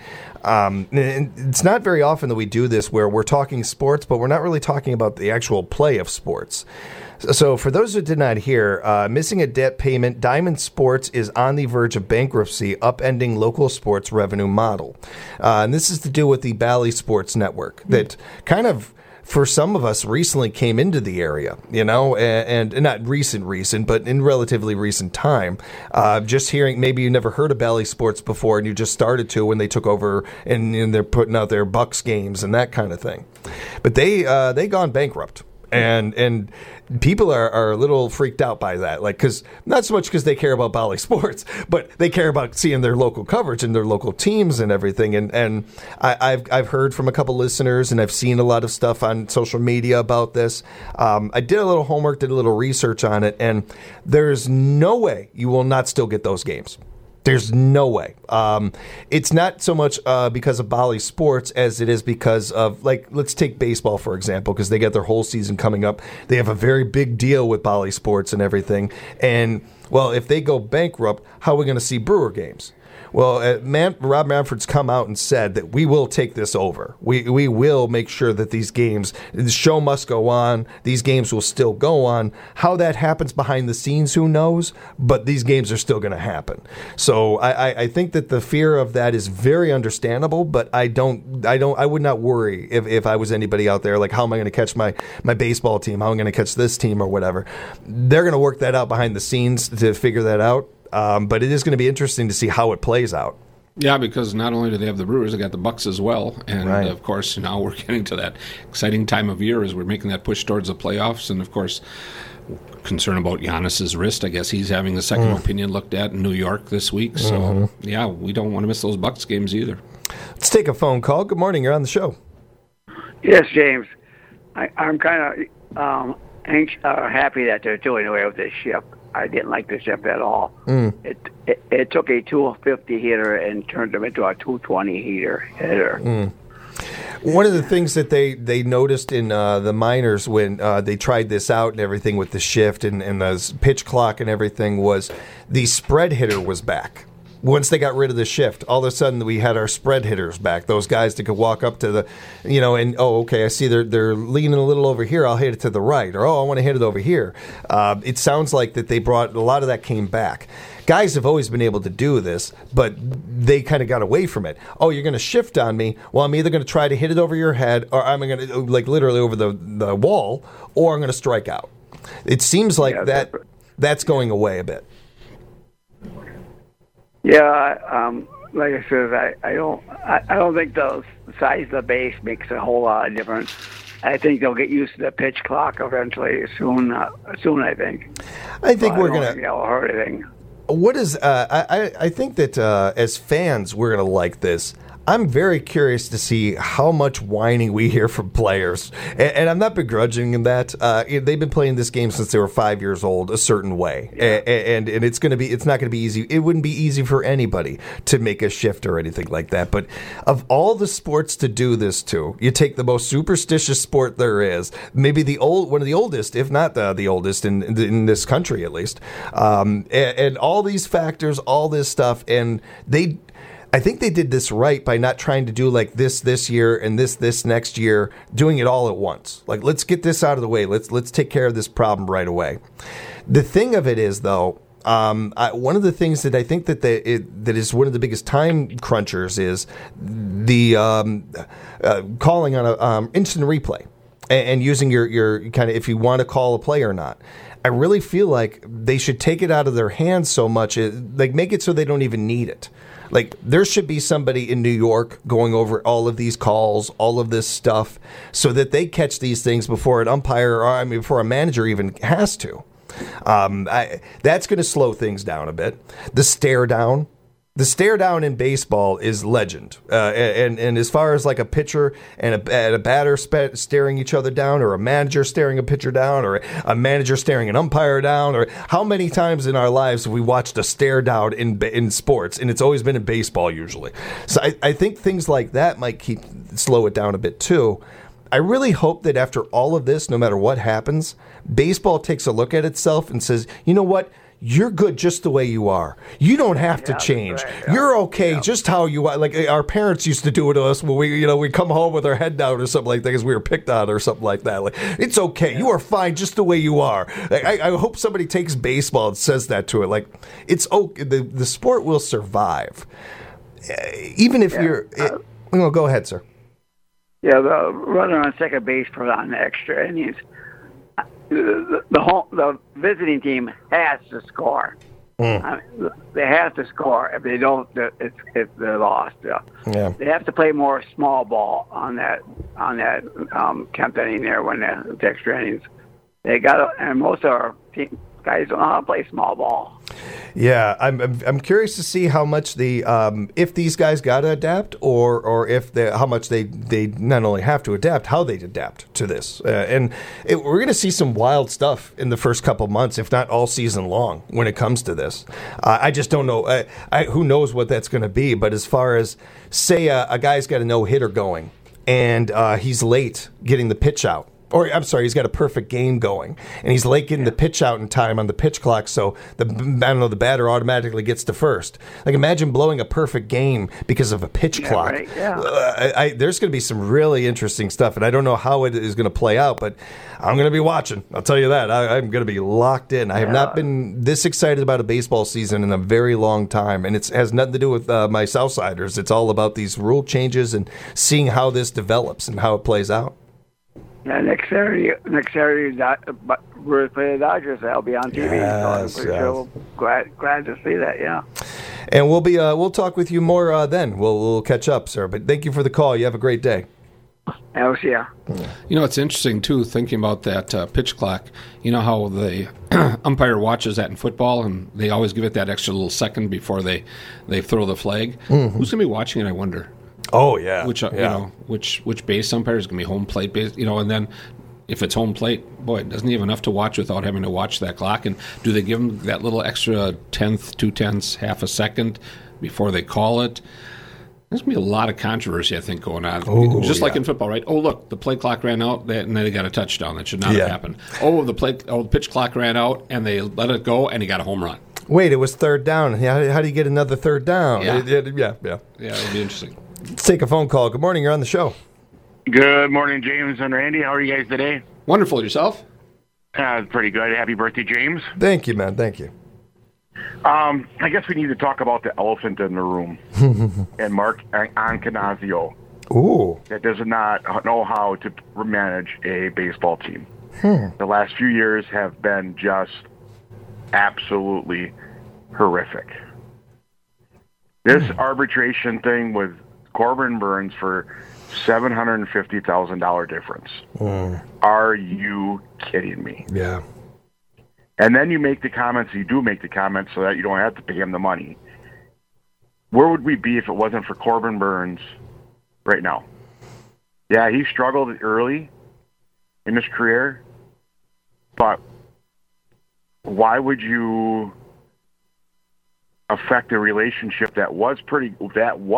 It's not very often that we do this where we're talking sports, but we're not really talking about the actual play of sports. So for those who did not hear, missing a debt payment, Diamond Sports is on the verge of bankruptcy, upending local sports revenue model. And this is to do with the Bally Sports Network that kind of, for some of us, recently came into the area, and not recent, but in relatively recent time. Just hearing, maybe you never heard of Bally Sports before and you just started to when they took over and they're putting out their Bucks games and that kind of thing. But they gone bankrupt. And people are a little freaked out by that, because not so much because they care about Bally Sports, but they care about seeing their local coverage and their local teams and everything. And I've heard from a couple listeners, and I've seen a lot of stuff on social media about this. I did a little homework, did a little research on it, and there's no way you will not still get those games. There's no way. It's not so much because of Bally Sports as it is because of, let's take baseball, for example, because they got their whole season coming up. They have a very big deal with Bally Sports and everything. And, well, if they go bankrupt, how are we going to see Brewer games? Well, Rob Manfred's come out and said that we will take this over. We will make sure that these games, the show must go on. These games will still go on. How that happens behind the scenes, who knows? But these games are still going to happen. So I think that the fear of that is very understandable. But I would not worry if I was anybody out there. Like, how am I going to catch my baseball team? How am I going to catch this team or whatever? They're going to work that out behind the scenes to figure that out. But it is going to be interesting to see how it plays out. Yeah, because not only do they have the Brewers, they got the Bucks as well. And, right. Of course, now we're getting to that exciting time of year as we're making that push towards the playoffs. And, of course, concern about Giannis's wrist. I guess he's having a second opinion looked at in New York this week. So, yeah, we don't want to miss those Bucks games either. Let's take a phone call. Good morning. You're on the show. Yes, James. I'm kind of happy that they're doing away with this ship. I didn't like the ship at all. It took a 250 hitter and turned them into a 220 hitter. One of the things that they noticed in the minors when they tried this out and everything with the shift and the pitch clock and everything was the spread hitter was back. Once they got rid of the shift, all of a sudden we had our spread hitters back. Those guys that could walk up to the, and okay, I see they're leaning a little over here. I'll hit it to the right, or I want to hit it over here. It sounds like that they brought a lot of that came back. Guys have always been able to do this, but they kind of got away from it. Oh, you're going to shift on me? Well, I'm either going to try to hit it over your head, or I'm going to literally over the wall, or I'm going to strike out. It seems like that's going away a bit. Yeah, like I said, I don't think the size of the base makes a whole lot of difference. I think they'll get used to the pitch clock eventually soon. I think. I think we're gonna. Hurt anything. What is? I think that as fans, we're gonna like this. I'm very curious to see how much whining we hear from players, and I'm not begrudging them that. They've been playing this game since they were 5 years old, a certain way, and it's not going to be easy. It wouldn't be easy for anybody to make a shift or anything like that. But of all the sports to do this to, you take the most superstitious sport there is, maybe one of the oldest, if not the oldest in this country at least, and all these factors, all this stuff, and I think they did this right by not trying to do like this year and this next year, doing it all at once. Like, let's get this out of the way. Let's take care of this problem right away. The thing of it is, though, one of the things that I think that is one of the biggest time crunchers is the calling on a instant replay and using your kind of, if you want to call a play or not. I really feel like they should take it out of their hands so much, like make it so they don't even need it. Like, there should be somebody in New York going over all of these calls, all of this stuff, so that they catch these things before an umpire, before a manager even has to. That's going to slow things down a bit. The stare down. The stare down in baseball is legend. And as far as like a pitcher and a batter staring each other down, or a manager staring a pitcher down, or a manager staring an umpire down, or how many times in our lives have we watched a stare down in sports? And it's always been in baseball usually. So I think things like that might slow it down a bit too. I really hope that after all of this, no matter what happens, baseball takes a look at itself and says, you know what? You're good just the way you are. You don't have to change. Right, yeah. You're okay just how you are. Like our parents used to do it to us when we come home with our head down or something like that because we were picked on or something like that. Like, it's okay. You are fine just the way you are. Like, I hope somebody takes baseball and says that to it. Like, it's okay. The sport will survive. Even if you're... go ahead, sir. Yeah, the runner on second base put on the extra innings. The visiting team has to score. They have to score. If they don't, if they're lost. Yeah. They have to play more small ball on that 10th inning there when the extra innings. They got and most of our guys don't know how to play small ball. Yeah, I'm curious to see how much if these guys got to adapt, or if how much they not only have to adapt, how they adapt to this. We're going to see some wild stuff in the first couple months, if not all season long, when it comes to this. I just don't know. Who knows what that's going to be? But as far as, say, a guy's got a no-hitter going, and he's late getting the pitch out, Or, I'm sorry, he's got a perfect game going, and he's late getting the pitch out in time on the pitch clock, so the batter automatically gets to first. Like, imagine blowing a perfect game because of a pitch clock. Right, yeah. There's going to be some really interesting stuff, and I don't know how it is going to play out, but I'm going to be watching. I'll tell you that. I'm going to be locked in. I have not been this excited about a baseball season in a very long time, and it has nothing to do with my Southsiders. It's all about these rule changes and seeing how this develops and how it plays out. Yeah, next Saturday, we're playing the Dodgers. That'll be on TV. Yes, so I'm pretty sure glad to see that. Yeah. And we'll talk with you more then. We'll catch up, sir. But thank you for the call. You have a great day. Yeah. It's interesting too, thinking about that pitch clock. You know how the umpire watches that in football, and they always give it that extra little second before they throw the flag. Mm-hmm. Who's going to be watching it? I wonder. Oh yeah, which base umpire is going to be home plate base? And then if it's home plate, boy, doesn't he have enough to watch without having to watch that clock? And do they give him that little extra 2/10, half a second before they call it? There's going to be a lot of controversy, I think, going on. Like in football, right? Oh, look, the play clock ran out, and then they got a touchdown. That should not have happened. The pitch clock ran out, and they let it go, and he got a home run. Wait, it was third down. How do you get another third down? Yeah, it'll be interesting. Let's take a phone call. Good morning. You're on the show. Good morning, James and Randy. How are you guys today? Wonderful. Yourself? Pretty good. Happy birthday, James. Thank you, man. Thank you. I guess we need to talk about the elephant in the room and Mark Ancanazio. Ooh. That does not know how to manage a baseball team. The last few years have been just absolutely horrific. This arbitration thing with Corbin Burnes for $750,000 difference. Are you kidding me? Yeah. And then you make the comments, you do make the comments so that you don't have to pay him the money. Where would we be if it wasn't for Corbin Burnes right now? Yeah, he struggled early in his career, but why would you affect a relationship that was pretty good,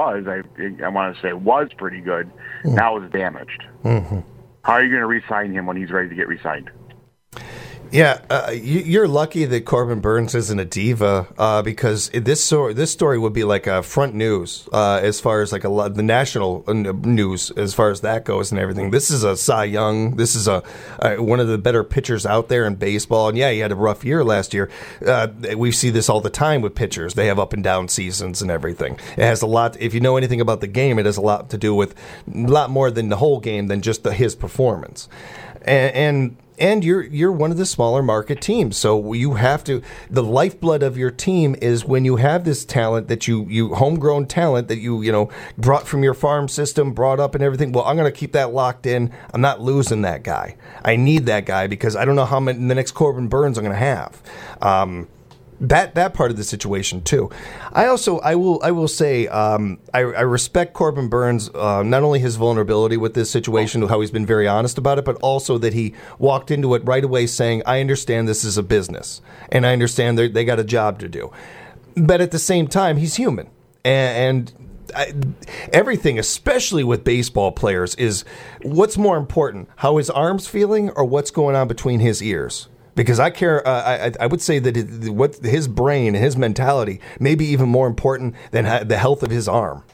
now is damaged? Mm-hmm. How are you going to re-sign him when he's ready to get re-signed? Yeah, you're lucky that Corbin Burnes isn't a diva because this story would be like a front news as far as like the national news as far as that goes and everything. This is a Cy Young. This is one of the better pitchers out there in baseball. And yeah, he had a rough year last year. We see this all the time with pitchers. They have up and down seasons and everything. It has a lot. If you know anything about the game, it has a lot to do with a lot more than the whole game than just his performance. And you're one of the smaller market teams, so you have to. The lifeblood of your team is when you have this talent that you homegrown talent that you brought from your farm system, brought up and everything. Well, I'm going to keep that locked in. I'm not losing that guy. I need that guy because I don't know how many the next Corbin Burnes I'm going to have. That part of the situation too. I will say I respect Corbin Burnes, not only his vulnerability with this situation, how he's been very honest about it, but also that he walked into it right away saying, I understand this is a business and I understand they got a job to do. But at the same time, he's human. And everything, especially with baseball players, is what's more important, how his arm's feeling or what's going on between his ears? Because I care, I would say that what his brain and his mentality may be even more important than the health of his arm.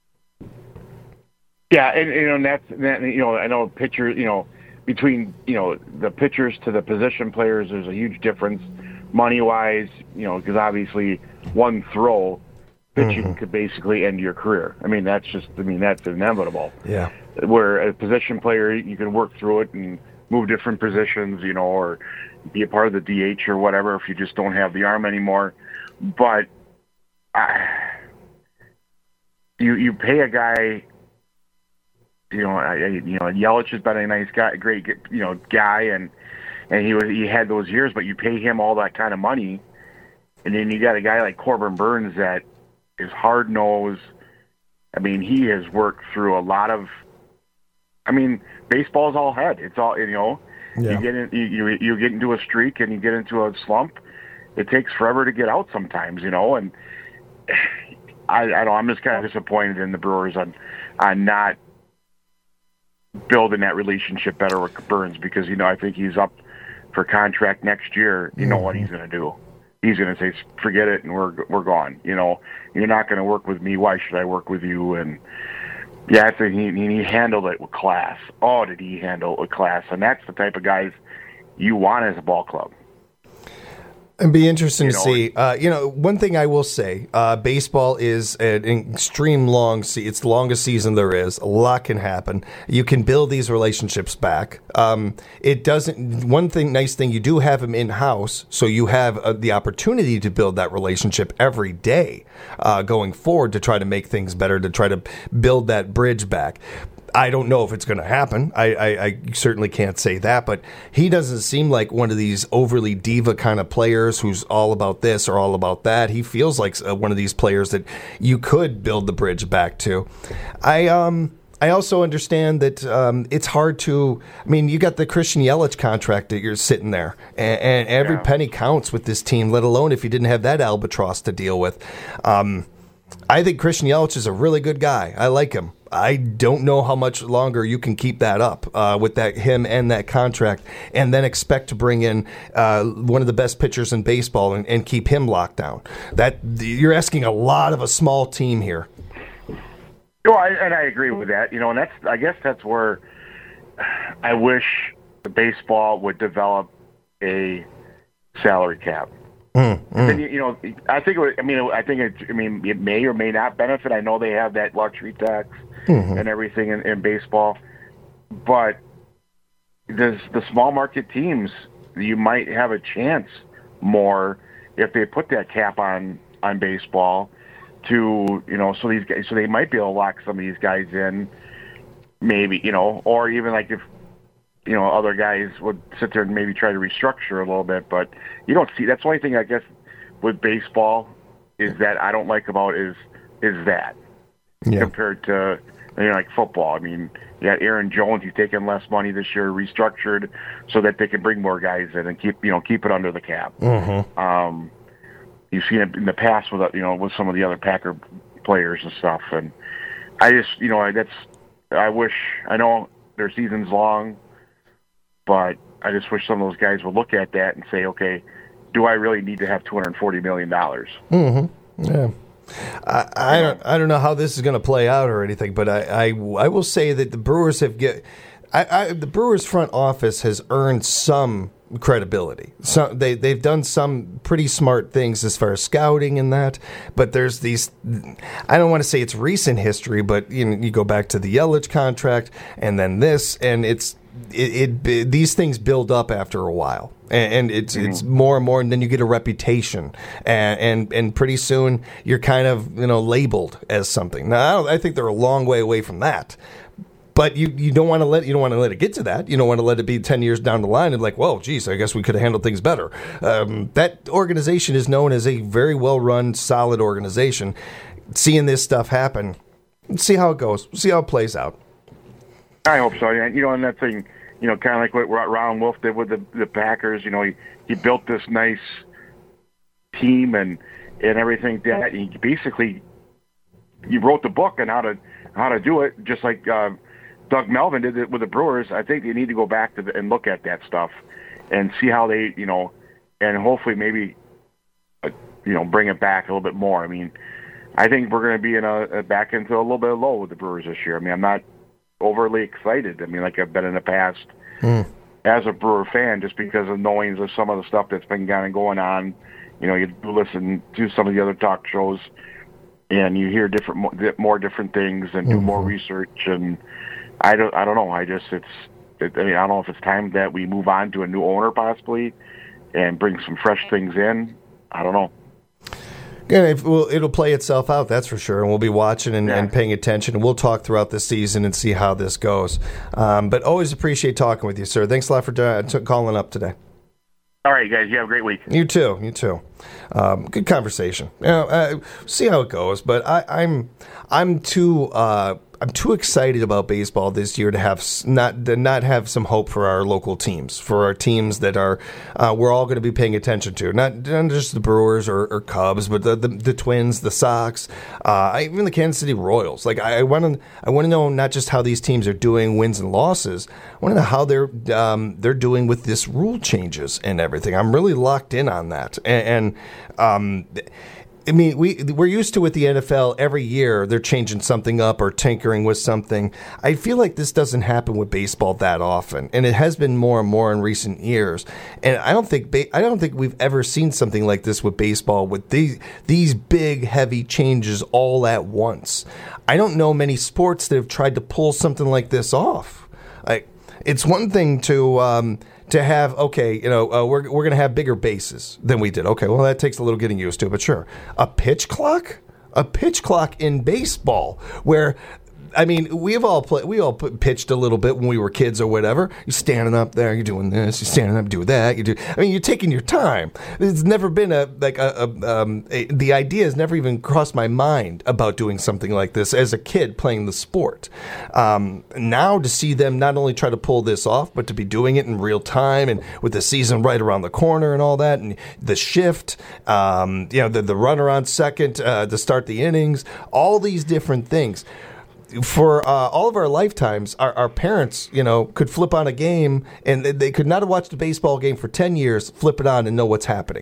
Yeah, and that's I know pitchers, between the pitchers to the position players, there's a huge difference money wise, because obviously one throw pitching could basically end your career. That's inevitable. Yeah. Where a position player, you can work through it and move different positions, or be a part of the DH or whatever if you just don't have the arm anymore. But you pay a guy, Yelich has been a nice guy, great guy, and he had those years, but you pay him all that kind of money, and then you got a guy like Corbin Burnes that is hard nosed. He has worked through a lot of. Baseball's all head. It's all Yeah. You get into a streak and you get into a slump. It takes forever to get out sometimes, and I'm just kind of disappointed in the Brewers on not building that relationship better with Burns, because I think he's up for contract next year. You know what he's going to do? He's going to say, "Forget it," and we're gone. You're not going to work with me. Why should I work with you? And yeah, I think he handled it with class. Oh, did he handle it with class? And that's the type of guys you want as a ball club. It'd be interesting to see. One thing I will say, baseball is an extreme long season. It's the longest season there is. A lot can happen. You can build these relationships back. It doesn't. One nice thing, you do have them in house, so you have the opportunity to build that relationship every day going forward to try to make things better, to try to build that bridge back. I don't know if it's going to happen. I certainly can't say that, but he doesn't seem like one of these overly diva kind of players who's all about this or all about that. He feels like one of these players that you could build the bridge back to. I also understand that it's hard to. I mean, you got the Christian Yelich contract that you're sitting there, and every penny counts with this team. Let alone if you didn't have that albatross to deal with. I think Christian Yelich is a really good guy. I like him. I don't know how much longer you can keep that up with him and that contract, and then expect to bring in one of the best pitchers in baseball and keep him locked down. That you're asking a lot of a small team here. Well, I agree with that. And I guess that's where I wish the baseball would develop a salary cap. And then, I think it may or may not benefit. I know they have that luxury tax and everything in baseball, but the small market teams, you might have a chance more if they put that cap on baseball to, so these guys, so they might be able to lock some of these guys in, maybe, or even like if, other guys would sit there and maybe try to restructure a little bit, but you don't see. That's the only thing I guess with baseball is that I don't like about is that compared to like football. I mean, you got Aaron Jones. He's taking less money this year, restructured so that they can bring more guys in and keep it under the cap. You've seen it in the past with with some of the other Packer players and stuff, and I just I wish. I know their season's long. But I just wish some of those guys would look at that and say, okay, do I really need to have $240 million? Yeah. I don't know how this is going to play out or anything, but I will say that the Brewers the Brewers front office has earned some credibility. So they've done some pretty smart things as far as scouting and that, but there's these. I don't want to say it's recent history, but you go back to the Yelich contract and then this, and these things build up after a while, and it's more and more, and then you get a reputation, and pretty soon you're kind of labeled as something. Now I think they're a long way away from that, but you don't want to let it get to that. You don't want to let it be 10 years down the line and like, whoa, geez, I guess we could have handled things better. That organization is known as a very well run, solid organization. Seeing this stuff happen, see how it goes, see how it plays out. I hope so. And that thing, kind of like what Ron Wolf did with the Packers. He built this nice team and everything that he basically wrote the book on how to do it, just like Doug Melvin did it with the Brewers. I think you need to go back and look at that stuff and see how they, and hopefully maybe, bring it back a little bit more. I mean, I think we're going to be back into a little bit of low with the Brewers this year. I mean, I'm not overly excited. I mean, like I've been in the past as a Brewer fan, just because of knowing some of the stuff that's been going on. You listen to some of the other talk shows, and you hear more different things, and do more research. And I don't know. I don't know if it's time that we move on to a new owner possibly, and bring some fresh things in. I don't know. Yeah, it'll play itself out, that's for sure, and we'll be watching and paying attention, and we'll talk throughout the season and see how this goes. But always appreciate talking with you, sir. Thanks a lot for calling up today. All right, guys, you have a great week. You too. Good conversation. See how it goes, but I'm too I'm too excited about baseball this year to have not have some hope for our local teams, for our teams that are we're all going to be paying attention to, not just the Brewers or Cubs, but the Twins, the Sox, even the Kansas City Royals. Like I want to know not just how these teams are doing, wins and losses. I want to know how they're doing with this rule changes and everything. I'm really locked in on that, and I mean, we're used to with the NFL every year they're changing something up or tinkering with something. I feel like this doesn't happen with baseball that often, and it has been more and more in recent years. And I don't think we've ever seen something like this with baseball, with these big, heavy changes all at once. I don't know many sports that have tried to pull something like this off. It's one thing to have, we're going to have bigger bases than we did. Okay, well, that takes a little getting used to, but sure. A pitch clock in baseball where, I mean, we all pitched a little bit when we were kids or whatever. You're standing up there, you're doing this, you're standing up, doing that. You're taking your time. It's never been the idea has never even crossed my mind about doing something like this as a kid playing the sport. Now to see them not only try to pull this off, but to be doing it in real time and with the season right around the corner and all that, and the shift, the runner on second to start the innings, all these different things. For all of our lifetimes, our parents, could flip on a game, and they could not have watched a baseball game for 10 years, flip it on, and know what's happening.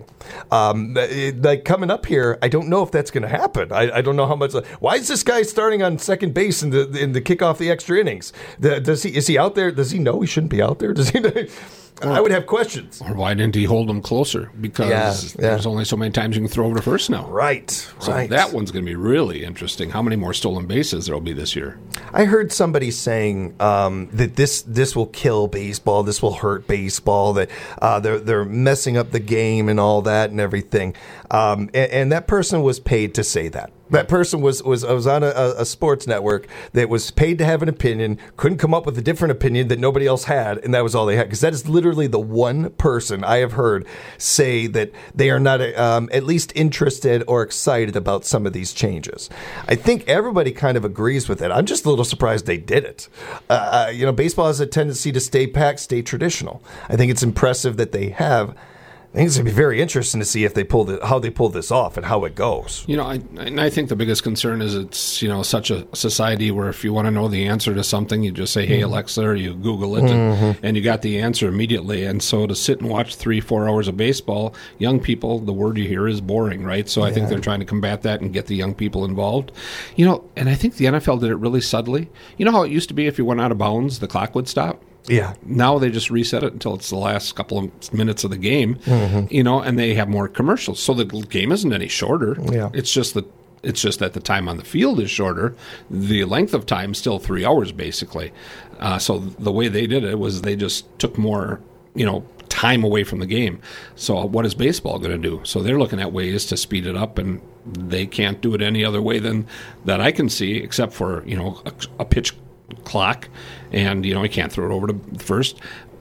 Like coming up here, I don't know if that's going to happen. I don't know how much. Why is this guy starting on second base in the kickoff the extra innings? Is he out there? Does he know he shouldn't be out there? Does he? I would have questions. Or why didn't he hold them closer? Because there's only so many times you can throw over to first now. Right. So that one's going to be really interesting. How many more stolen bases there will be this year? I heard somebody saying that this will kill baseball. This will hurt baseball. That they're messing up the game and all that and everything. And that person was paid to say that. That person was on a sports network that was paid to have an opinion, couldn't come up with a different opinion that nobody else had, and that was all they had. Because that is literally the one person I have heard say that they are not at least interested or excited about some of these changes. I think everybody kind of agrees with it. I'm just a little surprised they did it. Baseball has a tendency to stay packed, stay traditional. I think it's impressive that they have. I think it's going to be very interesting to see if how they pull this off and how it goes. I think the biggest concern is it's, such a society where if you want to know the answer to something, you just say, hey, Alexa, or you Google it, and you got the answer immediately. And so to sit and watch 3-4 hours of baseball, young people, the word you hear is boring, right? So I think they're trying to combat that and get the young people involved. And I think the NFL did it really subtly. You know how it used to be if you went out of bounds, the clock would stop? Yeah. Now they just reset it until it's the last couple of minutes of the game, and they have more commercials. So the game isn't any shorter. Yeah. It's just that the time on the field is shorter. The length of time is still 3 hours, basically. So the way they did it was they just took more, time away from the game. So what is baseball going to do? So they're looking at ways to speed it up, and they can't do it any other way than that I can see, except for, a pitch clock, and you can't throw it over to first.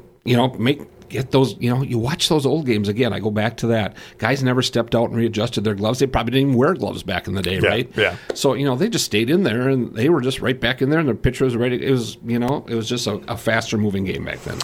Get those. You watch those old games again. I go back to that. Guys never stepped out and readjusted their gloves. They probably didn't even wear gloves back in the day, right? Yeah. So they just stayed in there, and they were just right back in there, and their pitcher was ready. It was it was just a faster moving game back then.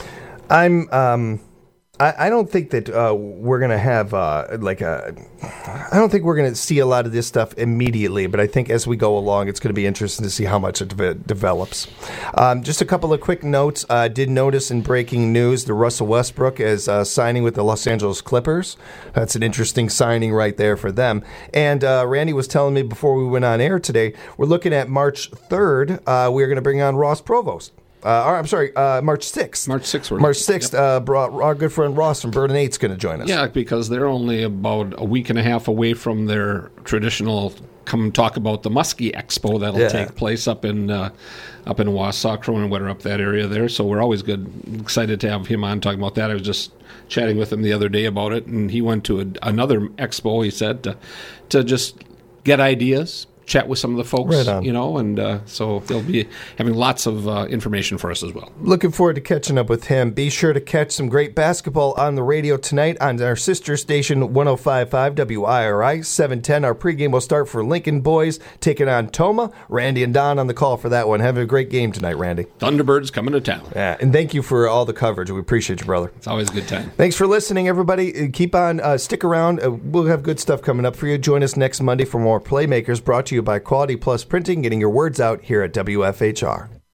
I don't think that we're going to have I don't think we're going to see a lot of this stuff immediately, but I think as we go along, it's going to be interesting to see how much it develops. Just a couple of quick notes. Did notice in breaking news that Russell Westbrook is signing with the Los Angeles Clippers. That's an interesting signing right there for them. And Randy was telling me before we went on air today, we're looking at March 3rd. We're going to bring on Ross Provost. March 6th. March 6th. March 6th, brought our good friend Ross from Bird and 8's going to join us. Yeah, because they're only about a week and a half away from their traditional come talk about the Muskie Expo that'll take place up in Wausau, Croninwater, up that area there. So we're always excited to have him on talking about that. I was just chatting with him the other day about it, and he went to another expo, he said, to just get ideas, chat with some of the folks, Right on. and so they'll be having lots of information for us as well. Looking forward to catching up with him. Be sure to catch some great basketball on the radio tonight on our sister station 105.5 WIRI 710. Our pregame will start for Lincoln boys taking on Toma. Randy and Don on the call for that one. Have a great game tonight, Randy. Thunderbirds coming to town. Yeah, and thank you for all the coverage. We appreciate you, brother. It's always a good time. Thanks for listening, everybody. Keep on, stick around. We'll have good stuff coming up for you. Join us next Monday for more Playmakers, brought to you by Quality Plus Printing, getting your words out here at WFHR.